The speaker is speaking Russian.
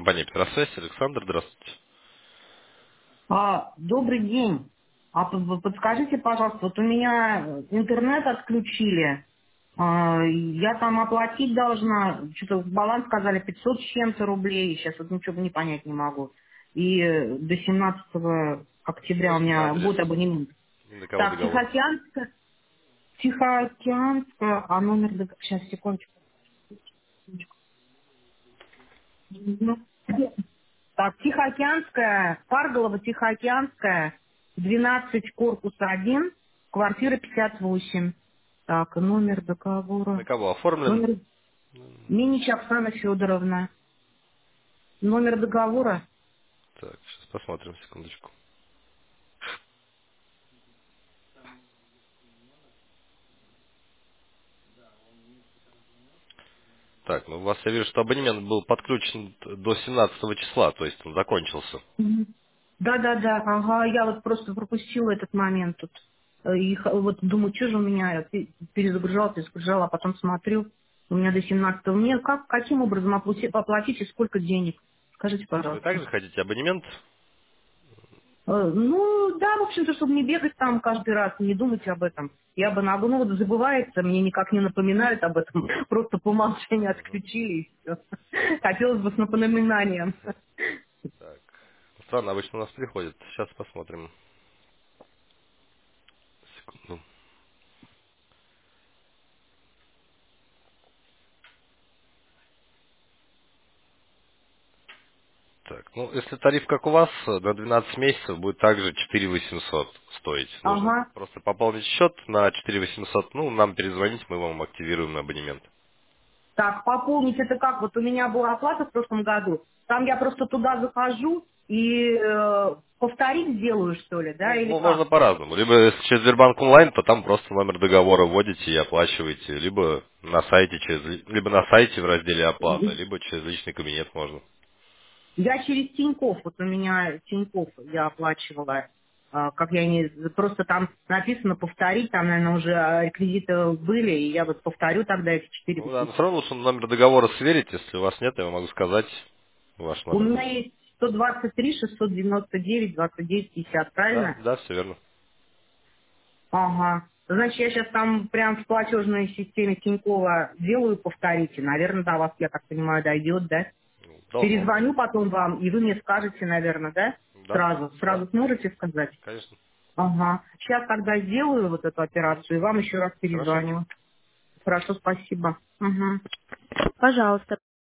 компания «Петросвязь». Александр, здравствуйте. Добрый день. Подскажите, пожалуйста, вот у меня интернет отключили. Я там оплатить должна. Что-то баланс сказали 500 с чем-то рублей. Сейчас вот ничего не понять не могу. И до 17 октября у Скажите на меня адрес год абонемент. и на кого Так, договор. Тихоокеанская, а номер... Сейчас, секундочку. Ну, Так, Тихоокеанская, Парголова, Тихоокеанская, 12, корпус 1, квартира 58. Так, номер На договора. кого оформлен? Номер Минич Оксана Федоровна. Номер договора. Так, сейчас посмотрим, секундочку. Так, ну у вас, я вижу, что абонемент был подключен до 17 числа, то есть он закончился. Мгм. Да-да-да, ага, я вот просто пропустила этот момент тут. Вот думаю, что же у меня, перезагружала, а потом смотрю, у меня до 17-го. Мне каким образом оплатить и сколько денег? Скажите, Вы пожалуйста. также хотите абонемент? Ну, да, в общем-то, чтобы не бегать там каждый раз, не думать об этом. Я бы ну, вот забывается, мне никак не напоминают об этом. Просто по умолчанию отключили и все. Хотелось бы с напоминанием. Так, странно, обычно у нас приходит. Сейчас посмотрим. Секунду. Так, ну, если тариф как у вас, на 12 месяцев будет также 4800 стоить. Нужно Ага. просто пополнить счет на 4800, ну, нам перезвонить, мы вам активируем абонемент. Так, пополнить это как? Вот у меня была оплата в прошлом году. Там я просто туда захожу и повторить сделаю, что ли, да, Ну, или можно как? по-разному. Либо если через Сбербанк онлайн, то там просто номер договора вводите и оплачиваете. Либо на сайте, либо на сайте в разделе оплата, либо через личный кабинет можно. Я через Тинькофф, вот у меня Тинькофф я оплачивала, как я не, просто там написано повторить, там, наверное, уже реквизиты были, и я вот повторю тогда эти Ну да, 4800. но все равно лучше номер договора сверить. Если у вас нет, я вам могу сказать ваш У номер. меня есть 123 699 29 50, Да, правильно? да, все верно. Ага. Значит, я сейчас там прям в платежной системе Тинькова делаю повторите. Наверное, до вас, я так понимаю, дойдет, да? Ну, должно быть. Перезвоню потом вам, и вы мне скажете, наверное, да? Да, да, Сразу сможете сказать? конечно. Ага. Сейчас тогда сделаю вот эту операцию и вам еще раз Хорошо. перезвоню. Хорошо, спасибо. Угу. Пожалуйста.